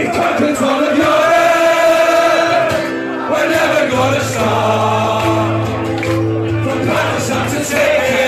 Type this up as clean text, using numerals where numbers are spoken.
Take control of your head. We're never gonna stop. From Pakistan to take care.